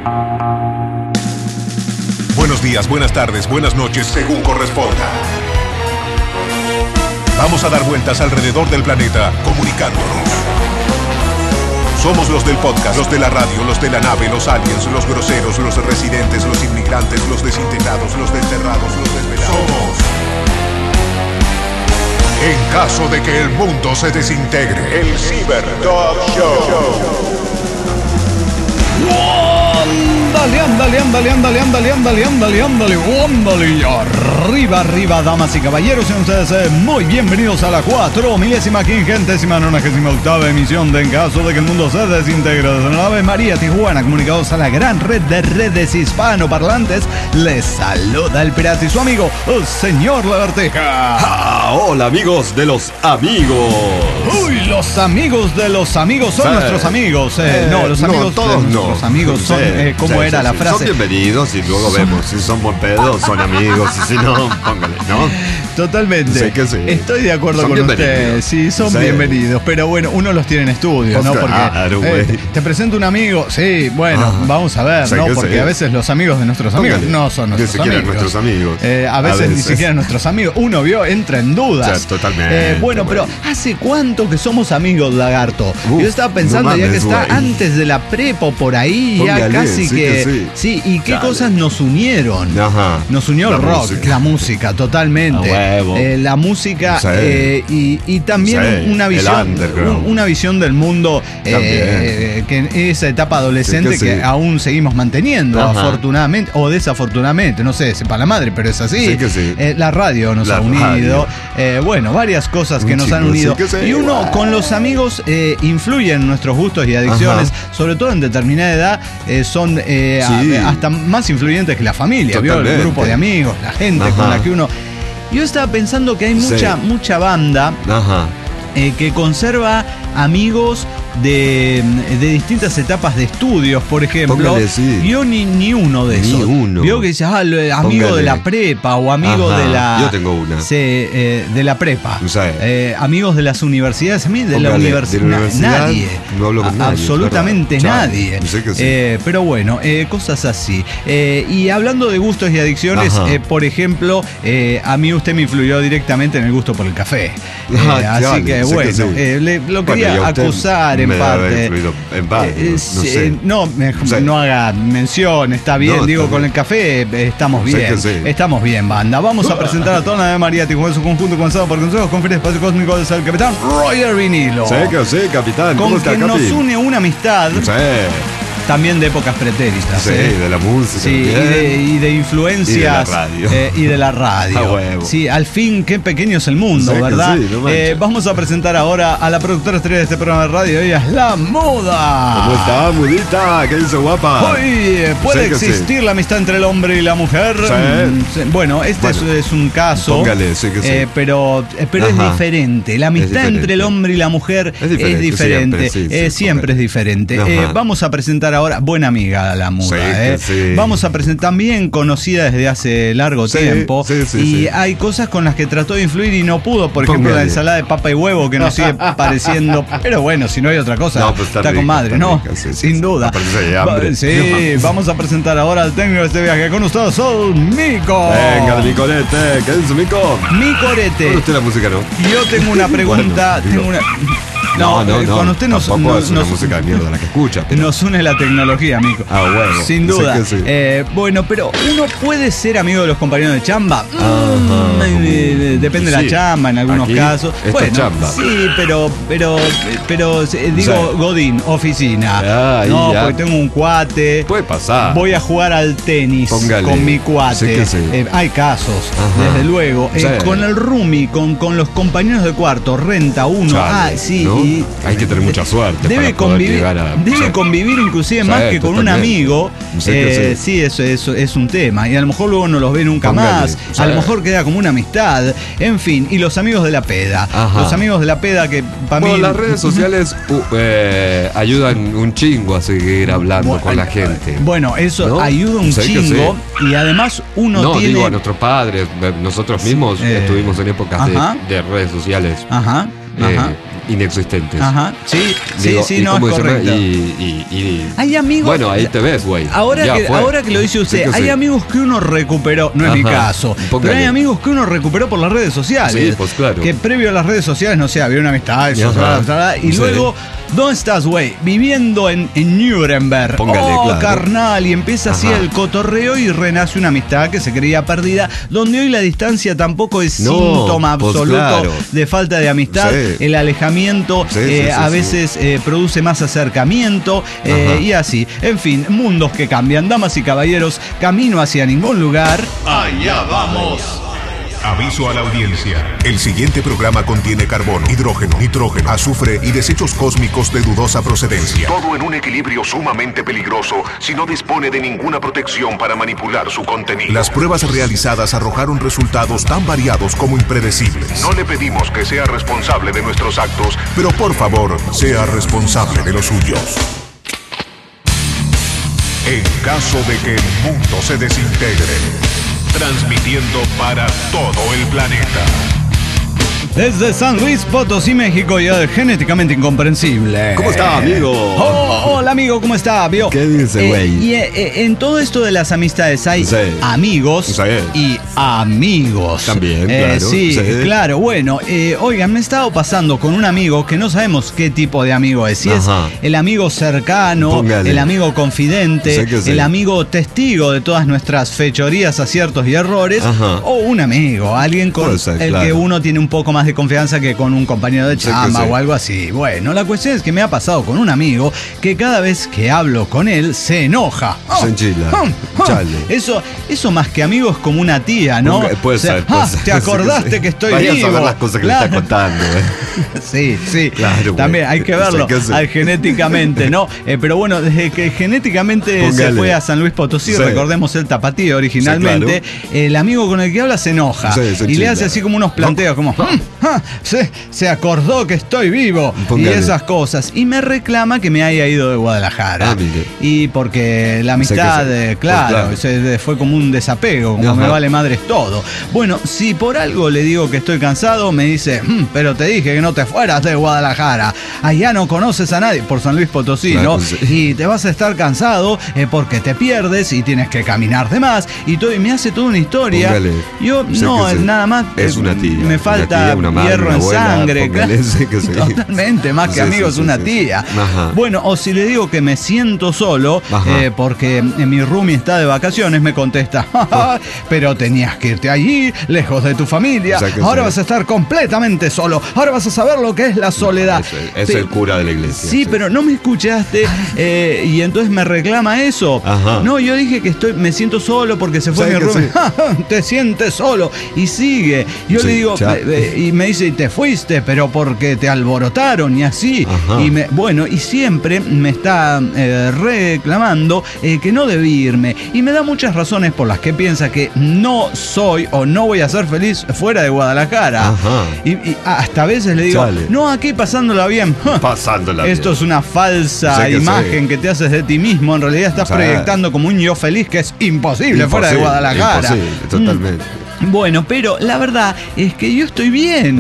Buenos días, buenas tardes, buenas noches, según corresponda. Vamos a dar vueltas alrededor del planeta, comunicándonos. Somos los del podcast, los de la radio, los de la nave, los aliens, los groseros, los residentes, los inmigrantes, los desintegrados, los desterrados, los desvelados. Somos. En caso de que el mundo se desintegre, el Cyber Dog Show. Ándale. Arriba, damas y caballeros, sean ustedes muy bienvenidos a la 4.558ª emisión de En caso de que el mundo se desintegre. Desde la nave María Tijuana, comunicados a la gran red de redes hispanoparlantes, les saluda el pirata y su amigo, el señor Lagarteja. Hola, amigos de los amigos. Uy, los amigos de los amigos son nuestros amigos. No, los amigos todos de nuestros amigos son, ¿cómo era la frase? Son bienvenidos y luego vemos si son buen pedo, son amigos, y si no, póngale, ¿no? Totalmente. Sí que sí. Estoy de acuerdo Son con bienvenidos. usted. Sí, son Sí. bienvenidos. Pero bueno, uno los tiene en estudio, ¿no? Porque Claro, güey. te presento un amigo. Sí, bueno, vamos a ver, Sí ¿no? que Porque sí. a veces los amigos de nuestros amigos Póngale. no son Ni nuestros siquiera amigos. nuestros amigos. A veces ni siquiera nuestros amigos. Uno entra en dudas. Sí, totalmente, Bueno, güey. pero ¿hace cuánto que somos amigos, Lagarto? Uf, Yo estaba pensando no ya que mames, está güey. antes de la prepa o por ahí, ya Póngale, casi sí que. que sí. Sí, y qué Dale. cosas nos unieron. Ajá. Nos unió La el rock, música. la música, totalmente. A huevo. La música Sí. y también Sí, una el visión, underground. una visión del mundo que en esa etapa adolescente Sí que que sí. aún seguimos manteniendo, Ajá. afortunadamente o desafortunadamente, no sé, sepa la madre, pero es así. Sí que sí. La radio nos La ha unido. radio. Bueno, varias cosas que Un nos han chingo, unido. sí que sí. Y uno con los amigos influyen en nuestros gustos y adicciones, sobre todo en determinada edad, son Sí. hasta más influyentes que la familia, ¿vio? El Totalmente. grupo de amigos, la gente Ajá. con la que uno. Yo estaba pensando que hay Sí. mucha banda Ajá. que conserva amigos de distintas etapas de estudios, por ejemplo. Póngale, sí. Yo ni uno de Ni esos. uno. Vio que dice, amigo Póngale. de la prepa o amigo Ajá. de la. Yo tengo una. Sí, de la prepa. Sí. Amigos de las universidades. A mí de la Póngale, universidad. de la universidad, Nadie. no hablo con nadie, Absolutamente es verdad. nadie. Chao. Sé que sí. Pero bueno, cosas así. Y hablando de gustos y adicciones, Ajá. por ejemplo, a mí usted me influyó directamente en el gusto por el café. Así Dale, que sé bueno, que sí. lo Bueno, y quería a usted acusar en me debe haber parte. influido en parte, no sé. Sí. No haga mención, está bien, No, digo, está con bien. el café estamos Sé bien. que sí. Estamos bien, banda. Vamos a presentar a toda la de María Tijuana en su conjunto, comenzado por consejos, conferencia espacio cósmico del capitán Roger Vinilo. Sé que sí, capitán. ¿Cómo Con está, quien nos capi? une una amistad Sí. también de épocas pretéritas. Sí, de la música. Sí, y de influencias. Y de la radio. Y de la radio. A huevo. Sí, al fin, qué pequeño es el mundo, Sí que ¿verdad? sí, no manches. Vamos a presentar ahora a la productora estrella de este programa de radio. Ella es La Muda. ¿Cómo está, mudita? ¿Qué dice, guapa? Hoy puede Sí que sí. existir la amistad entre el hombre y la mujer. Sí. Bueno, este Bueno, es un caso. póngale, sí que sí. Pero es Ajá. diferente. La amistad diferente. entre el hombre y la mujer Es diferente, diferente. siempre, sí, Siempre póngale. es diferente. Ajá. Vamos a presentar ahora, buena amiga La Muda. Sí, que sí. Vamos a presentar, también conocida desde hace largo Sí, tiempo. sí, sí, y sí. hay cosas con las que trató de influir y no pudo. Por ejemplo, la Póngale. ensalada de papa y huevo que nos sigue pareciendo. Pero bueno, si no hay otra cosa, No, pues está rica, con madre, está ¿no? rica, sí, sí, Sin sí. duda. Aparte de hambre. Sí, vamos a presentar ahora al técnico de este viaje. Con ustedes, Sol Mico. Venga, mi colete. ¿Qué dice, mico? Mi corete. Con usted la música, ¿no? Yo tengo una pregunta. Bueno, digo. tengo una. No. Con usted Tampoco es una música de mierda la que escucha. pero- nos une la tecnología, Mico. Ah, huevo. Sin Sé duda. que sí. Bueno, pero uno puede ser amigo de los compañeros de chamba. Depende de la Sí. chamba en algunos Aquí, casos. esta chamba. Sí, pero digo Sí. Godín, oficina. Ahí No, ya. porque tengo un cuate. Puede pasar. Voy a jugar al tenis Póngale. con mi cuate. Sí que sí. Hay casos, Ajá. desde luego. Sí. Con el roomie, con los compañeros de cuarto, renta uno. Chale, Sí. ¿no? Y Hay que tener mucha suerte debe para poder convivir, llegar a- debe Sí. convivir inclusive Sí, más que con un totalmente. amigo. Sí que sí. Sí, eso es un tema. Y a lo mejor luego no los ve nunca Póngale. más. Sí. A lo mejor queda como una amistad. En fin, y los amigos de la peda. Ajá. Los amigos de la peda que para Bueno, mí. las redes sociales ayudan un chingo a seguir hablando con la gente. Bueno, eso ¿No? ayuda un Sí que chingo. Y además uno No, tiene. digo a nuestros padres, nosotros mismos estuvimos en épocas ajá. de redes sociales. Ajá. Eh, Ajá. inexistentes. Ajá, sí, Digo, sí, ¿y no, es cómo se llama? correcto. Hay amigos. Bueno, ahí te ves, güey. Ahora que lo dice usted, hay amigos que uno recuperó, no es mi caso, póngale. pero hay amigos que uno recuperó por las redes sociales. Sí, pues claro. Que previo a las redes sociales, no sé, había una amistad, y Sí. luego, ¿dónde estás, güey? Viviendo en Nuremberg. Póngale, claro. Carnal, y empieza así Ajá. el cotorreo y renace una amistad que se creía perdida, donde hoy la distancia tampoco es síntoma pues absoluto claro. de falta de amistad. Sí. El alejamiento a veces produce más acercamiento y así. En fin, mundos que cambian. Damas y caballeros, camino hacia ningún lugar. Allá vamos. Aviso a la audiencia. El siguiente programa contiene carbón, hidrógeno, nitrógeno, azufre y desechos cósmicos de dudosa procedencia. Todo en un equilibrio sumamente peligroso si no dispone de ninguna protección para manipular su contenido. Las pruebas realizadas arrojaron resultados tan variados como impredecibles. No le pedimos que sea responsable de nuestros actos, pero por favor, sea responsable de los suyos. En caso de que el mundo se desintegre, transmitiendo para todo el planeta. Desde San Luis Potosí, México, y el genéticamente incomprensible. ¿Cómo está, amigo? Hola, amigo, ¿cómo está? ¿Vio? ¿Qué dice, güey? Y en todo esto de las amistades hay amigos y amigos. También, claro. Sí, claro. Bueno, oigan, me he estado pasando con un amigo que no sabemos qué tipo de amigo es. Si es el amigo cercano, póngale, el amigo confidente, el amigo testigo de todas nuestras fechorías, aciertos y errores, o un amigo, alguien con el que uno tiene un poco más de confianza que con un compañero de chamba o algo así. Bueno, la cuestión es que me ha pasado con un amigo que cada vez que hablo con él se enoja. Se enchila. Chale. Eso más que amigo es como una tía, ¿no? Puede ser. ¿Te acordaste que estoy Vaya vivo? a saber las cosas que le está contando. Sí. Claro, también hay que verlo genéticamente, ¿no? Pero bueno, desde que genéticamente se fue a San Luis Potosí, recordemos el tapatío originalmente, el amigo con el que habla se enoja y le hace así como unos planteos como se acordó que estoy vivo y esas cosas, y me reclama que me haya ido de Guadalajara y porque la amistad, claro, fue como un desapego, como me vale madres todo. Bueno, si por algo le digo que estoy cansado, me dice, pero te dije que no te fueras de Guadalajara, allá no conoces a nadie, por San Luis Potosí, ¿no? Y te vas a estar cansado porque te pierdes y tienes que caminar de más y todo, y me hace toda una historia. Yo nada más es una tía, me falta una madre, hierro una abuela, en sangre, claro. Totalmente, más que amigos, una tía. Bueno, o si le digo que me siento solo porque mi roomie está de vacaciones, me contesta, pero tenías que irte allí, lejos de tu familia, ahora vas a estar completamente solo, ahora vas a saber lo que es la soledad. Es el cura de la iglesia. Sí, pero no me escuchaste y entonces me reclama eso. No, yo dije que me siento solo porque se fue mi roomie. Te sientes solo y sigue. Yo le digo, y me dice, te fuiste, pero porque te alborotaron y así. Y siempre me está reclamando que no debí irme. Y me da muchas razones por las que piensa que no soy o no voy a ser feliz fuera de Guadalajara. Y hasta a veces le digo, no, aquí pasándola bien. Esto es una falsa imagen que te haces de ti mismo. En realidad estás proyectando como un yo feliz que es imposible fuera de Guadalajara. Imposible, totalmente. Bueno, pero la verdad es que yo estoy bien.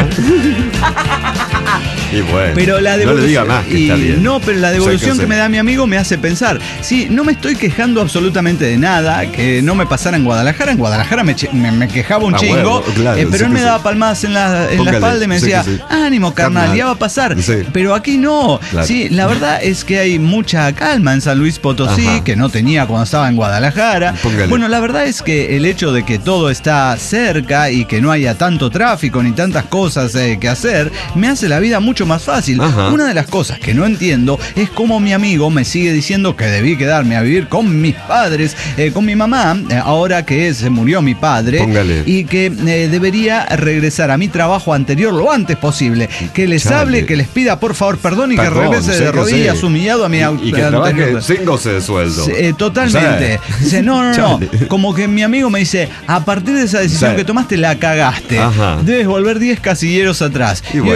Y bueno, pero la devolución, no le diga más que está bien. No, pero la devolución que me da mi amigo me hace pensar. Sí, no me estoy quejando absolutamente de nada que no me pasara en Guadalajara. En Guadalajara me quejaba un chingo, pero él me daba palmadas en la espalda y me decía, ánimo, carnal, ya va a pasar. Pero aquí no. Sí, la verdad es que hay mucha calma en San Luis Potosí, que no tenía cuando estaba en Guadalajara. Bueno, la verdad es que el hecho de que todo está cerca y que no haya tanto tráfico ni tantas cosas que hacer, me hace la vida mucho más fácil. Una de las cosas que no entiendo es cómo mi amigo me sigue diciendo que debí quedarme a vivir con mis padres, con mi mamá, ahora que se murió mi padre, y que debería regresar a mi trabajo anterior lo antes posible, que les hable, que les pida por favor perdón y que regrese de rodillas humillado a mi y que trabaje sin goce de sueldo. Totalmente. Dice, no, como que mi amigo me dice, a partir de esa decisión que tomaste la cagaste, debes volver 10 casilleros atrás. Y bueno, yo digo, ¿qué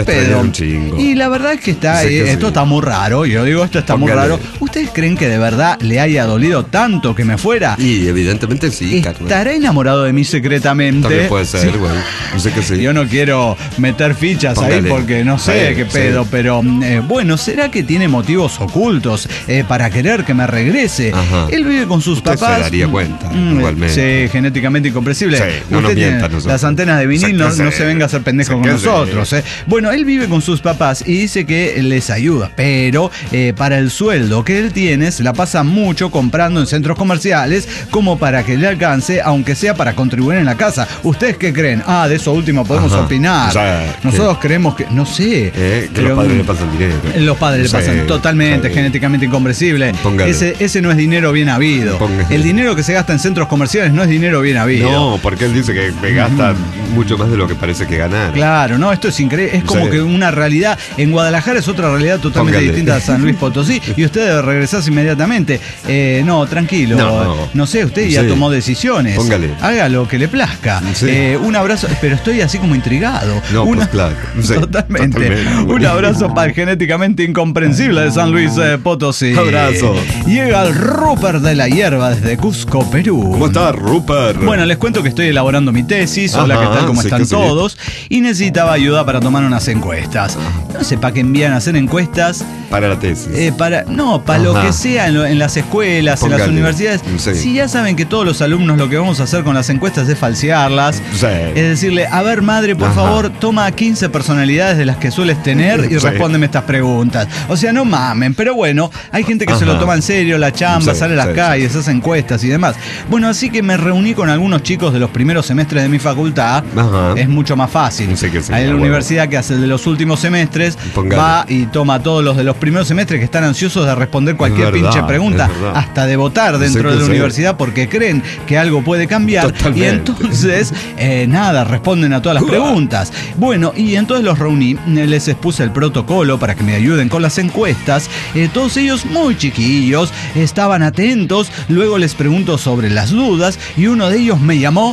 pedo. Un chingo. Y la verdad es que está, esto está muy raro. Yo digo, esto está muy raro. ¿Ustedes creen que de verdad le haya dolido tanto que me fuera? Y evidentemente sí, ¿Estará enamorado de mí secretamente? También puede ser, güey. No sé qué sí. Yo no quiero meter fichas ahí porque no sé qué pedo, pero bueno, ¿será que tiene motivos ocultos para querer que me regrese? Ajá. Él vive con sus Usted papás. se daría cuenta, igualmente. Sí, genéticamente incomprensible. Sí, no nos tiene mientan nosotros. las antenas de vinil, no se venga a hacer pendejo con nosotros. Bueno, él vive con sus papás y dice que les ayuda, pero para el sueldo que él tiene se la pasa mucho comprando en centros comerciales como para que le alcance, aunque sea para contribuir en la casa. ¿Ustedes qué creen? De eso último podemos opinar. Nosotros creemos que, no sé, que los padres le pasan dinero. Los padres le pasan totalmente, genéticamente incomprensible. Ese no es dinero bien habido. El dinero que se gasta en centros comerciales no es dinero bien habido. No, porque él dice que me gasta mucho más de lo que parece que ganar. Claro, no, esto es increíble. Es como que una realidad. En Guadalajara es otra realidad totalmente distinta a San Luis Potosí. Y usted debe regresarse inmediatamente. No, tranquilo. No sé, usted ya tomó decisiones. Haga lo que le plazca. Un abrazo, pero estoy así como intrigado. No, pues claro. Totalmente. Un abrazo para el genéticamente incomprensible de San Luis Potosí. Abrazo. Llega el Rupert de la Hierba desde Cusco, Perú. ¿Cómo está, Rupert? Bueno, les cuento que estoy elaborando mi tesis. Hola, ¿qué tal? ¿Cómo están todos? Y necesitaba ayuda para tomar unas encuestas. No sé para qué envían a hacer encuestas. Para la tesis. Para lo que sea en las escuelas, en las universidades. Si ya saben que todos los alumnos lo que vamos a hacer con las encuestas es falsearlas. Es decirle, a ver, madre, por favor, toma 15 personalidades de las que sueles tener y respóndeme estas preguntas. O sea, no mamen, pero bueno, hay gente que se lo toma en serio, la chamba, sale a las calles, hace encuestas y demás. Bueno, así que me reuní con algunos chicos de los primeros semestres de mi facultad. Es mucho más fácil. Hay la universidad que hace el de los últimos semestres, va y toma todos los de los primeros semestres que están ansiosos de responder cualquier pinche pregunta, hasta de votar dentro de la universidad porque creen que algo puede cambiar. Y entonces, responden a todas las preguntas. Bueno, y entonces los reuní, les expuse el protocolo para que me ayuden con las encuestas. Todos ellos muy chiquillos, estaban atentos. Luego les pregunto sobre las dudas y uno de ellos me llamó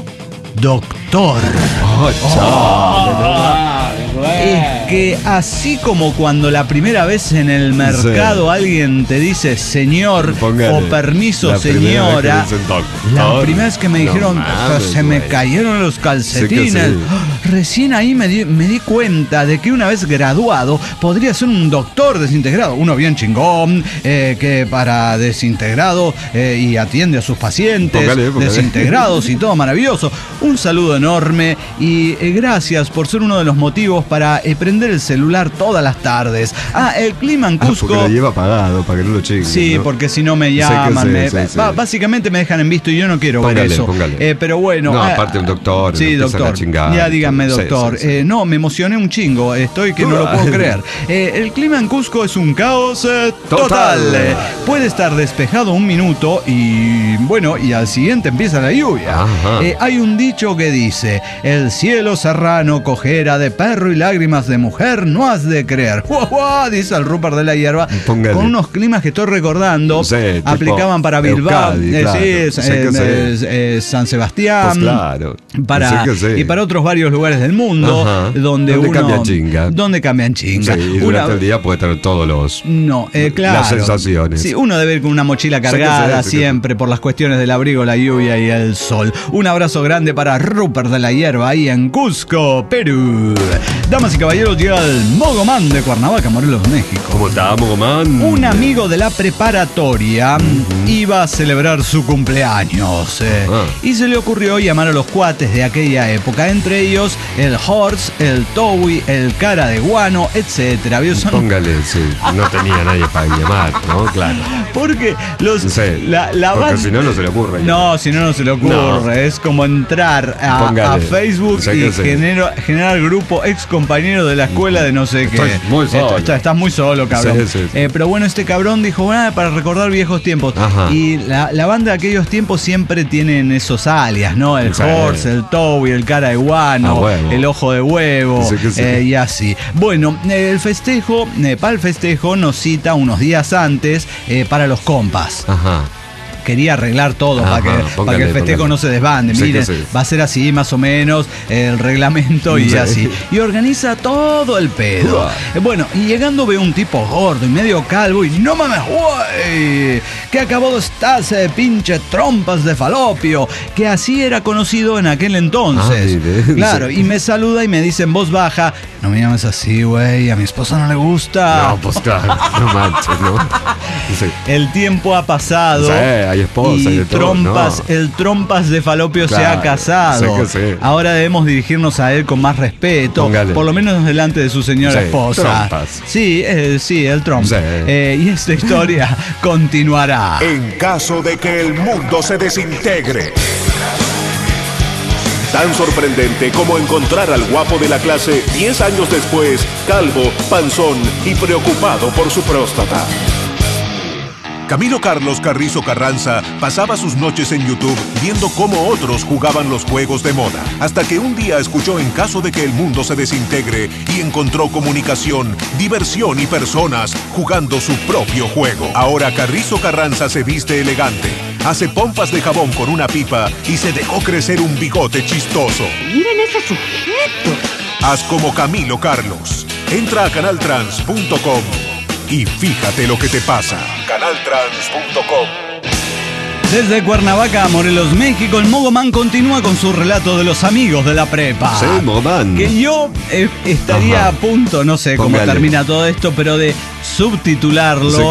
doctor. Es que así como cuando la primera vez en el mercado alguien te dice señor o permiso señora, la primera vez que me dijeron se me cayeron los calcetines, recién ahí me di cuenta de que una vez graduado podría ser un doctor desintegrado, uno bien chingón, que para desintegrado y atiende a sus pacientes desintegrados y todo maravilloso. Un saludo enorme y gracias por ser uno de los motivos para prender el celular todas las tardes. El clima en Cusco. Porque lo lleva apagado para que no lo chinguen. Sí, ¿no? Porque si no me llaman. Básicamente me dejan en visto y yo no quiero ver eso. Pero bueno. No, aparte un doctor. Sí, doctor. Ya díganme, doctor. No, me emocioné un chingo. Estoy que no lo puedo creer. El clima en Cusco es un caos total. Puede estar despejado un minuto y bueno, y al siguiente empieza la lluvia. Hay un dicho que dice: el cielo serrano cojera de perro y lágrimas de mujer no has de creer. Dice el Rupert de la Hierba. Con unos climas que estoy recordando. Aplicaban para Bilbao, San Sebastián, y para otros varios lugares del mundo donde cambian chinga. Y durante el día puede tener todos los las sensaciones. Sí, uno debe ir con una mochila cargada siempre por las cuestiones del abrigo, la lluvia y el sol. Un abrazo grande para Rupert de la Hierba ahí en Cusco, Perú. Damas y caballeros, llega el Mogomán de Cuernavaca, Morelos, México. ¿Cómo está, Mogomán? Un amigo de la preparatoria iba a celebrar su cumpleaños y se le ocurrió llamar a los cuates de aquella época, entre ellos el Horst, el Towi, el Cara de Guano, etcétera. Póngale, no tenía nadie para llamar, ¿no? Claro. Porque porque si no se le ocurre. No, si no se le ocurre. No. Es como entrar a Facebook y generar grupo ex compañero de la escuela de no sé qué. Muy solo. Estás muy solo, cabrón. Pero bueno, este cabrón dijo, para recordar viejos tiempos. Y la banda de aquellos tiempos siempre tienen esos alias, ¿no? El Horse, el Toby, el Cara de Guano, el Ojo de Huevo, y así. Bueno, para el festejo nos cita unos días antes para los compas. quería arreglar todo para que el festejo no se desbande. Miren, va a ser así más o menos el reglamento y así. Y organiza todo el pedo. Bueno, y llegando veo un tipo gordo y medio calvo y no mames, güey, qué acabado estás, pinche trompas de falopio, que así era conocido en aquel entonces. Claro, y me saluda y me dice en voz baja, no me llames así, güey, a mi esposa no le gusta. No, pues claro, no manches, ¿no? El tiempo ha pasado. Hay esposa y de trompas, el trompas de falopio se ha casado. Ahora debemos dirigirnos a él con más respeto, por lo menos delante de su señora esposa. Trompas. Sí, el trompa. Y esta historia continuará. En caso de que el mundo se desintegre. Tan sorprendente como encontrar al guapo de la clase 10 años después, calvo, panzón y preocupado por su próstata. Camilo Carlos Carrizo Carranza pasaba sus noches en YouTube viendo cómo otros jugaban los juegos de moda, hasta que un día escuchó En caso de que el mundo se desintegre y encontró comunicación, diversión y personas jugando su propio juego. Ahora Carrizo Carranza se viste elegante, hace pompas de jabón con una pipa y se dejó crecer un bigote chistoso. ¡Miren ese sujeto! Haz como Camilo Carlos. Entra a canaltrans.com y fíjate lo que te pasa. Canaltrans.com. Desde Cuernavaca, Morelos, México, el Mogoman continúa con su relato de los amigos de la prepa. Sí, Mogoman. Que yo estaría a punto, no sé cómo termina todo esto, pero de subtitularlo.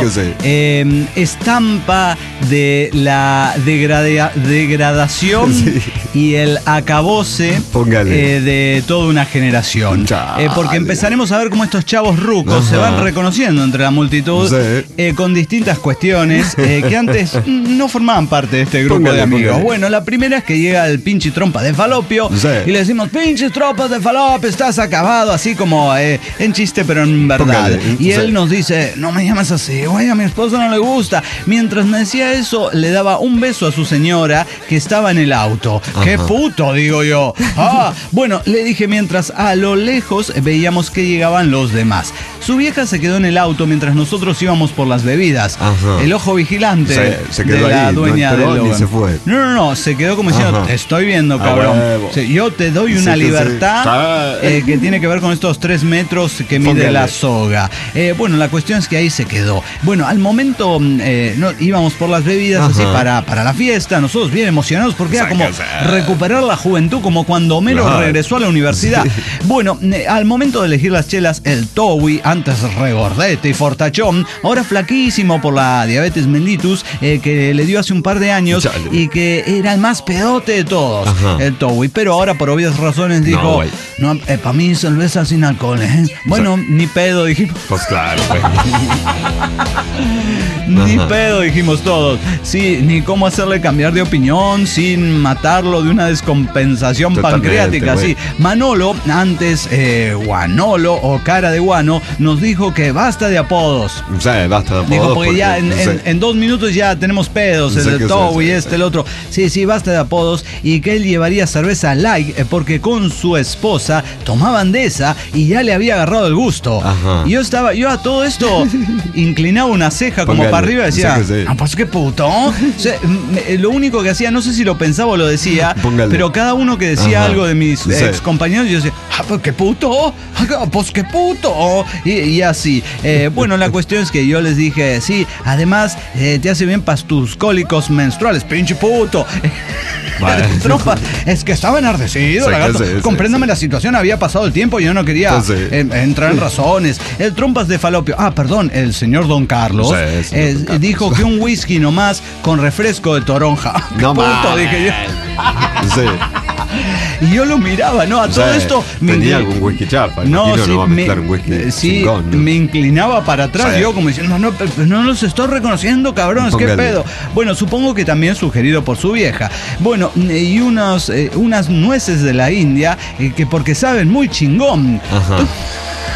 Estampa de la degradación y el acabose de toda una generación. Porque empezaremos a ver cómo estos chavos rucos se van reconociendo entre la multitud con distintas cuestiones que antes no formaban parte de este grupo de amigos. Bueno, la primera es que llega el pinche trompa de falopio y le decimos, pinches trompas de falopio, estás acabado, así como en chiste, pero en verdad. Y él nos dice, no me llames así, güey, a mi esposa no le gusta. Mientras me decía eso, le daba un beso a su señora que estaba en el auto. ¡Qué puto!, digo yo. Bueno, le dije mientras a lo lejos veíamos que llegaban los demás. Su vieja se quedó en el auto mientras nosotros íbamos por las bebidas. El ojo vigilante se quedó de la ahí, dueña del se fue. No, se quedó como diciendo, te estoy viendo, cabrón. Yo te doy una libertad que tiene que ver con estos 3 metros que mide la soga. Bueno, la cuestión es que ahí se quedó. Bueno, al momento íbamos por las bebidas así para la fiesta, nosotros bien emocionados porque era como recuperar la juventud, como cuando Homero regresó a la universidad. Bueno, al momento de elegir las chelas, el Towi, antes regordete y fortachón, ahora flaquísimo por la diabetes mellitus que le dio hace un par de años y que era el más pedote de todos, el Towi, pero ahora por obvias razones dijo, no, para mí cerveza sin alcohol, Bueno, ni pedo, dijimos. Pues claro, Ni pedo, dijimos todos. Sí, ni cómo hacerle cambiar de opinión sin matarlo de una descompensación pancreática. Sí, Manolo, antes Guanolo o cara de guano, nos dijo que basta de apodos. Basta de apodos. Dijo, porque ya en 2 minutos ya tenemos pedos, el Towi, el otro. Sí, basta de apodos. Y que él llevaría cerveza light porque con su esposa tomaban de esa y ya le había agarrado el gusto. Y yo a todo esto inclinaba una ceja como para arriba y decía, pues qué puto. O sea, lo único que hacía, no sé si lo pensaba o lo decía, pero cada uno que decía algo de mis ex compañeros, yo decía, pues qué puto, pues qué puto. Y así. Bueno, la cuestión es que yo les dije, sí, además te hace bien para tus cólicos menstruales, pinche puto. Trompa, es que estaba enardecido, lagarto. Compréndame la situación, había pasado el tiempo y yo no quería entrar en razones. El trompas de falopio, perdón, el señor Don Carlos dijo que un whisky nomás con refresco de toronja. No puto, dije yo. Y yo lo miraba, ¿no? A todo esto. Tenía algún whisky chapa. No, va a mezclar un whisky chingón, ¿no? Me inclinaba para atrás, yo como diciendo, no los estoy reconociendo, cabrones, qué pedo. Bueno, supongo que también sugerido por su vieja. Bueno, y unas nueces de la India que porque saben muy chingón.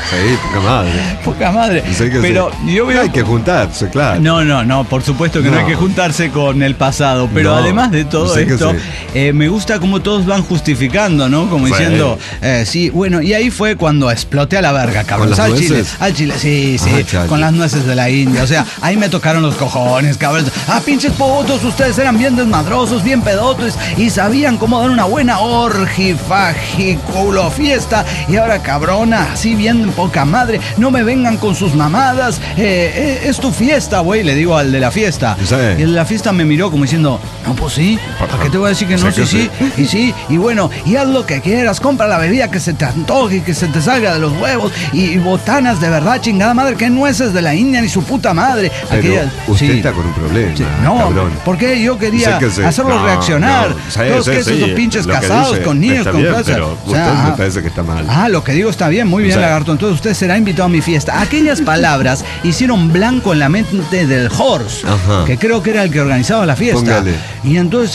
Sí, poca madre. Poca madre. Sí que pero sí. yo veo... Hay que juntarse, claro. No, por supuesto que no hay que juntarse con el pasado, pero No, además de todo sí que esto, me gusta cómo todos van justificando, ¿no? Como Sí. diciendo, sí, bueno, y ahí fue cuando exploté a la verga, cabrón. ¿Con las Al Chile, nueces? al Chile, sí, Chale. con las nueces de la India, o sea, ahí me tocaron los cojones, cabrón. Pinches putos, ustedes eran bien desmadrosos, bien pedotos, y sabían cómo dar una buena orgi, faji, culo, fiesta, y ahora, cabrona, así bien poca madre, no me vengan con sus mamadas, es tu fiesta, güey, le digo al de la fiesta. Sí. Y el de la fiesta me miró como diciendo, no, pues sí, ¿para qué te voy a decir que no? Sí que Sí, y sí, y bueno, y haz lo que quieras, compra la bebida que se te antoje y que se te salga de los huevos, y botanas de verdad, chingada madre, que nueces de la India ni su puta madre. Pero usted sí. está con un problema, Sí, no, cabrón. porque yo quería Sé que sí. hacerlos No, reaccionar. no, sí, Todos sí, que esos sí, dos pinches lo que casados dice con niños, está con bien, casa. pero usted me parece que está mal. Lo que digo está bien, muy bien, Sí. lagarto. Entonces usted será invitado a mi fiesta. Aquellas palabras hicieron blanco en la mente del Horst, Ajá. que creo que era el que organizaba la fiesta. Póngale. Y entonces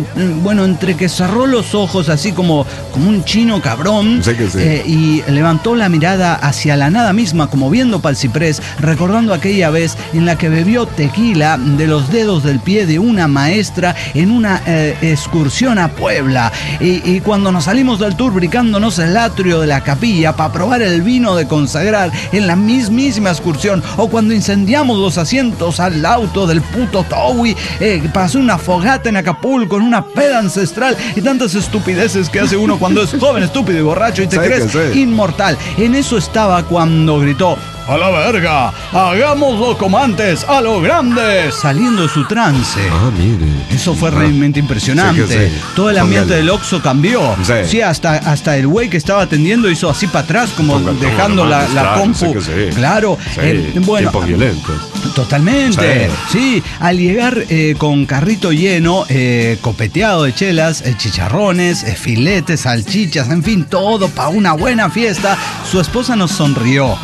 entre que cerró los ojos así como un chino cabrón, Sé que sí. y levantó la mirada hacia la nada misma, como viendo para el ciprés, recordando aquella vez en la que bebió tequila de los dedos del pie de una maestra en una excursión a Puebla. Y cuando nos salimos del tour brincándonos el atrio de la capilla para probar el vino de consagrar en la mismísima excursión, o cuando incendiamos los asientos al auto del puto Towi para hacer una fogata en Acapulco, en una peda ancestral, y tantas estupideces que hace uno cuando es joven, estúpido y borracho y te ¿Sabe crees qué sé? inmortal. En eso estaba cuando gritó: ¡a la verga! ¡Hagámoslo como antes! ¡A lo grande! Saliendo de su trance. Ah, mire. Eso fue realmente impresionante. Sí que sí. Todo el ambiente Póngale. del Oxxo cambió. Sí. Sí, hasta el güey que estaba atendiendo hizo así para atrás, como Póngale, dejando póngale, la claro, compu. sí que sí. Claro. Sí, Bueno, tiempos violentos. totalmente. Sí, al llegar con carrito lleno, copeteado de chelas, chicharrones, filetes, salchichas, en fin, todo para una buena fiesta, su esposa nos sonrió.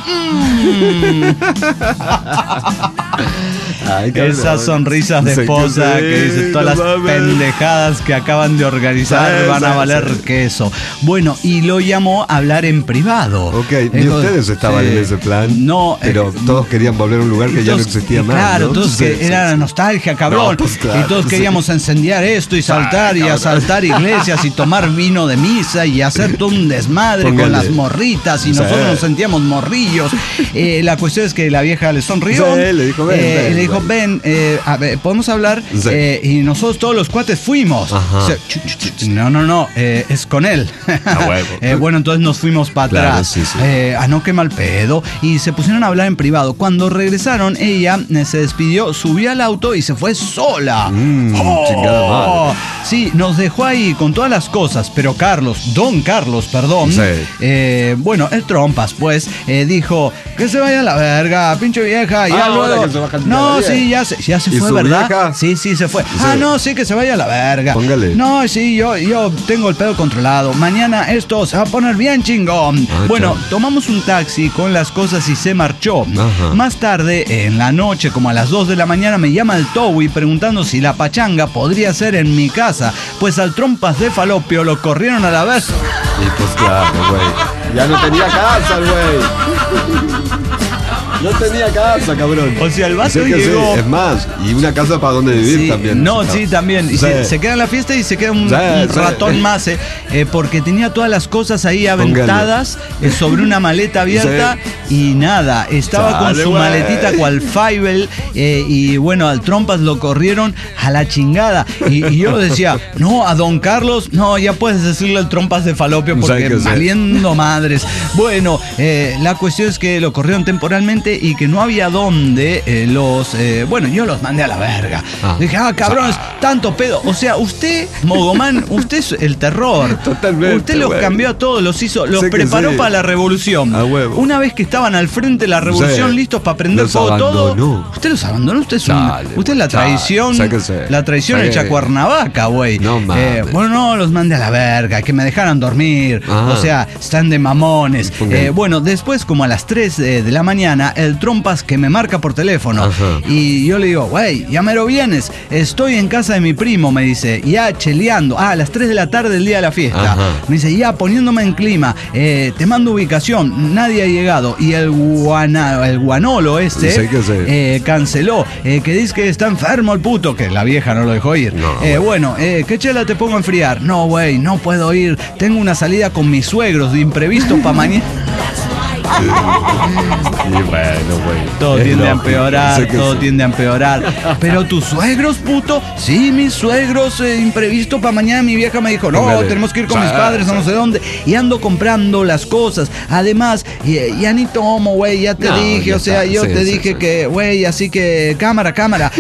Ay, cabrón. Esas sonrisas de Sé que esposa sí, que dice todas no las mames. pendejadas que acaban de organizar Sí, van a sí, valer sí. queso. Bueno, y lo llamó a hablar en privado. Ok, ni Dijo, ustedes estaban sí, en ese plan. No, Pero todos querían volver a un lugar que ya no todos- existía más. Claro, ¿no? todos que Sí, era sí, sí. nostalgia, cabrón. No, pues claro, y todos sí. queríamos incendiar esto y saltar y cabrón. asaltar iglesias y tomar vino de misa y hacer todo un desmadre con Póngale. las morritas y Sí. nosotros nos sentíamos morrillos. La cuestión es que la vieja le sonrió. Sí, le dijo, ven, ven, le dijo, ven. ven, a ver, podemos hablar. Sí. Y nosotros todos los cuates fuimos. Ajá. Dice, no, es con él. A huevo. Bueno, entonces nos fuimos para Claro, atrás. sí, sí. No, qué mal pedo. Y se pusieron a hablar en privado. Cuando regresaron, ella se despidió, subió al auto y se fue sola. Chingada madre. Sí, nos dejó ahí con todas las cosas, pero don Carlos, perdón. Sí. Bueno, el trompas, pues, dijo que se vaya a la verga, pinche vieja. Ya ahora luego. que se baja el No, día. sí, ya se ¿Y fue, su ¿verdad? vieja? Sí, se fue. Sí. No, sí, que se vaya a la verga. Póngale. No, sí, yo tengo el pedo controlado. Mañana esto se va a poner bien chingón. Ah, Bueno, chale. tomamos un taxi con las cosas y se marchó. Ajá. Más tarde, en la noche, como a las 2 de la mañana, me llama el Towi preguntando si la pachanga podría ser en mi casa, pues al trompas de falopio lo corrieron a la vez. Y pues claro, güey. Ya no tenía casa, güey. No tenía casa, cabrón. O sea, el vato Sí que sí, llegó. es más, y una casa para donde vivir Sí, también. no, sí, también. Y Sí. se queda en la fiesta y se queda un Sí, ratón sí. más, porque tenía todas las cosas ahí aventadas sobre una maleta abierta y nada. Estaba con Chale, su güey. maletita cual Fievel y bueno, al trompas lo corrieron a la chingada. Y yo decía, no, a don Carlos, no, ya puedes decirle al trompas de falopio porque que sí. valiendo madres. Bueno, la cuestión es que lo corrieron temporalmente y que no había dónde bueno, yo los mandé a la verga. Ah. Dije, cabrones, tanto pedo. O sea, usted, Mogomán, usted es el terror. Totalmente, Usted los güey. cambió a todos, los hizo, los Sé que preparó sí. para la revolución. A huevo. Una vez que estaban al frente de la revolución, Sí. listos para prender Los fuego todo. abandonó. Usted los abandonó, usted es Chale, usted es la chale. traición. Sé que sé. La traición Sé hecha que- Cuernavaca, güey. No mames. Bueno, no, los mandé a la verga, que me dejaran dormir. Ajá. O sea, están de mamones. Póngale. Bueno, después, como a las 3 de la mañana, el trompas que me marca por teléfono. Ajá. Y yo le digo, güey, ya mero vienes, estoy en casa de mi primo, me dice, ya cheleando, a las 3 de la tarde del día de la fiesta. Ajá. Me dice, ya poniéndome en clima, te mando ubicación, nadie ha llegado. Y el guanolo este Sí, que sé. canceló, que dice que está enfermo el puto, que la vieja no lo dejó ir. No, bueno, ¿qué chela te pongo a enfriar? No, güey, no puedo ir, tengo una salida con mis suegros de imprevisto para mañana. Y bueno, güey. Todo Es tiende a lógico, empeorar, sé que todo sí. tiende a empeorar. Pero tus suegros, puto, sí, mis suegros, imprevisto para mañana. Mi vieja me dijo, no, Póngale. tenemos que ir con Sí, mis padres a no sé dónde. Y ando comprando las cosas. Además, ya ni tomo, güey, ya te No, dije, ya o sea, está. yo Sí, te sí, dije sí. que, güey, así que, cámara.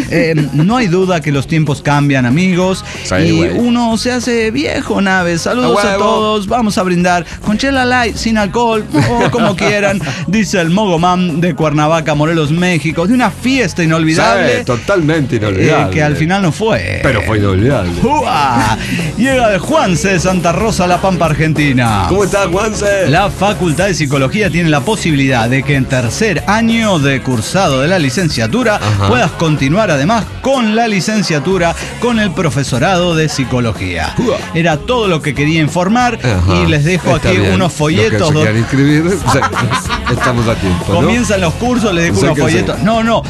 No hay duda que los tiempos cambian, amigos. Sí, y güey. uno se hace viejo, Naves. Saludos A a huevo. todos. Vamos a brindar con chela light, sin alcohol, o como quieran. Dice el Mogomán de Cuernavaca, Morelos, México, de una fiesta inolvidable. Sí, totalmente inolvidable. Que al final no fue. Pero fue inolvidable. ¡Ua! Llega de Juanse de Santa Rosa, La Pampa, Argentina. ¿Cómo estás, Juanse? La Facultad de Psicología tiene la posibilidad de que en tercer año de cursado de la licenciatura Ajá. puedas continuar además con la licenciatura con el profesorado de Psicología. Ua. Era todo lo que quería informar Ajá. y les dejo Está aquí bien. unos folletos. Los que se quieran inscribir, sí, estamos a tiempo, ¿no? Comienzan los cursos, les dejo Sí unos que folletos. sí. No,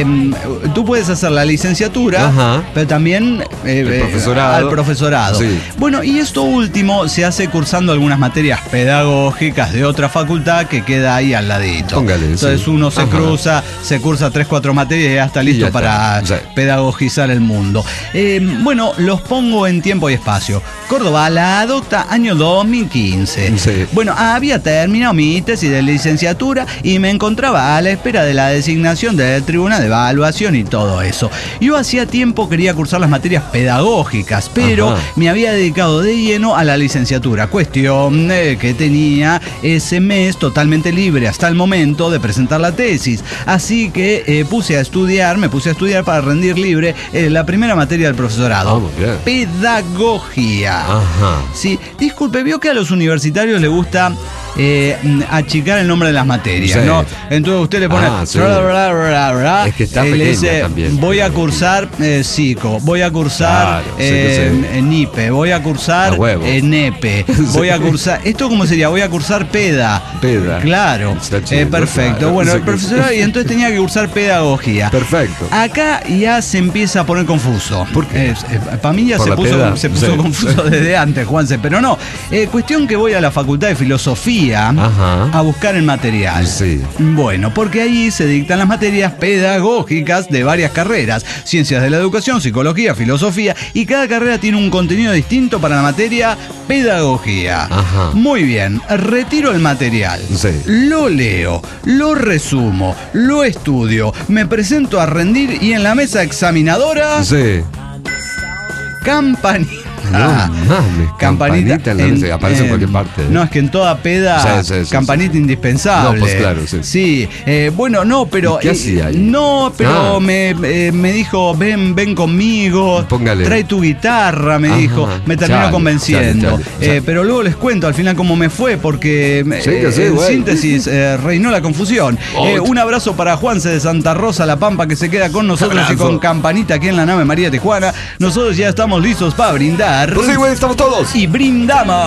tú puedes hacer la licenciatura, Ajá. pero también profesorado. al profesorado. Sí. Bueno, y esto último se hace cursando algunas materias pedagógicas de otra facultad que queda ahí al ladito. Póngale, Entonces sí. uno se Ajá. cruza, se cursa 3-4 materias y ya está listo ya está. para Sí. pedagogizar el mundo. Bueno, los pongo en tiempo y espacio. Córdoba la adopta año 2015. Sí. Bueno, había terminado mi tesis de licenciatura y me encontraba a la espera de la designación del tribunal de evaluación y todo eso. Yo hacía tiempo quería cursar las materias pedagógicas, pero Ajá. me había dedicado de lleno a la licenciatura. Cuestión que tenía ese mes totalmente libre hasta el momento de presentar la tesis. Así que me puse a estudiar para rendir libre la primera materia del profesorado. Vamos, bien. Pedagogía. Ajá. Sí, disculpe, vio que a los universitarios les gusta achicar el nombre de las materias, Sí. ¿no? Entonces usted le pone Sí. Es que está le pequeña dice, también. voy a cursar psico, voy a cursar Claro, sí que sí. NIPE, voy a cursar A huevo. NEPE, voy a cursar, ¿esto cómo sería? Voy a cursar PEDA. Peda. Claro, Está chido, perfecto. claro. Bueno, Sí el que profesor, y entonces tenía que cursar pedagogía. Perfecto. Acá ya se empieza a poner confuso. ¿Por qué? Para mí ya ¿Por se la puso peda? Sí. confuso desde antes, Juanse, pero no. Cuestión que voy a la Facultad de Filosofía Ajá. a buscar el material. Sí. Bueno, porque ahí se dictan las materias pedagógicas de varias carreras. Ciencias de la educación, psicología, filosofía, y cada carrera tiene un contenido distinto para la materia pedagogía. Ajá. Muy bien, retiro el material. Sí. Lo leo, lo resumo, lo estudio, me presento a rendir y en la mesa examinadora, Sí. campanita. No mames, campanita en la mesa, aparece en cualquier parte. No, es que en toda peda, Sí, sí, sí, campanita sí. indispensable. No, pues claro, sí. Sí, bueno, no, pero. ¿Y qué hacía ahí? No, pero Ah. me dijo, ven conmigo, Póngale. trae tu guitarra, me Ajá, dijo, me terminó chale, convenciendo. chale. Pero luego les cuento al final cómo me fue, porque Sí, que sí, en güey. síntesis reinó la confusión. Un abrazo para Juanse de Santa Rosa, La Pampa, que se queda con nosotros y Abrazo. con campanita aquí en la nave María Tijuana. Nosotros ya estamos listos para brindar. Pues sí, güey, estamos todos. Y brindamos.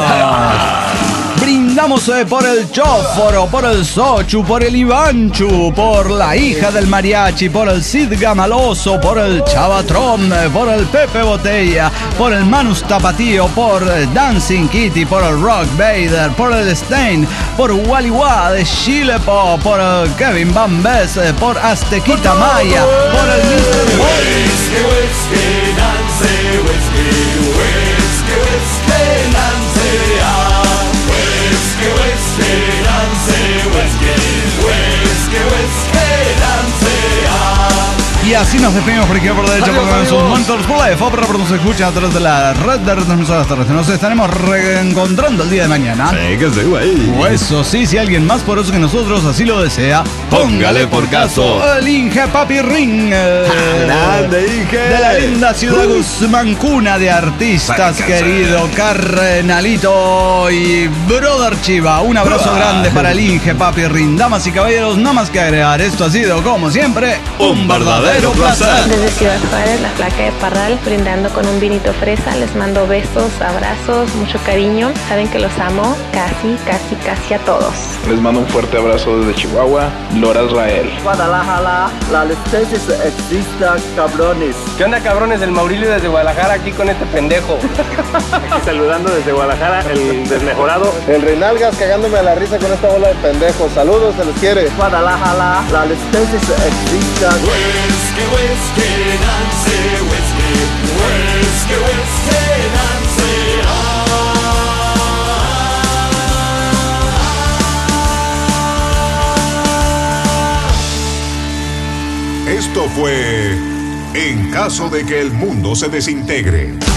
Brindamos por el Chóforo, por el Sochu, por el Ivanchu, por la hija del mariachi, por el Cid Gamaloso, por el Chavatrón, por el Pepe Botella, por el Manus Tapatío, por Dancing Kitty, por el Rock Vader, por el Stein, por Wally Wah de Chile Pop, por el Kevin Bambes, por Aztequita Maya, por el Mr. Boy. Y así nos despedimos por izquierda por derecha Adiós, porque son amigos. Monsters for Life. Opera pero nos escucha a través de la red de retransmisoras terrestres. Nos estaremos reencontrando el día de mañana. Sí, que sí, güey. O eso sí, si alguien más poderoso que nosotros así lo desea, Póngale por caso. el Inge Papi Ring. Grande. grande, Inge. De la linda ciudad Guzmán, cuna de artistas, querido carnalito y brother Chiva. Un abrazo grande para el Inge, papi Rin. Damas y caballeros, nada más que agregar. Esto ha sido, como siempre, un verdadero placer. Desde Ciudad Juárez, la Flaca de Parral, brindando con un vinito fresa. Les mando besos, abrazos, mucho cariño. Saben que los amo casi a todos. Les mando un fuerte abrazo desde Chihuahua, Lora Israel. Guadalajara, la licencia exista, cabrones. ¿Qué onda, cabrones? El Maurilio desde Guadalajara, aquí con este pendejo. Aquí saludando desde Guadalajara, el desmejorado. El Reinalgas cagándome a la risa con esta bola de pendejos. Saludos, se les quiere. Guadalajara, la licencia exista. Esto fue En caso de que el mundo se desintegre.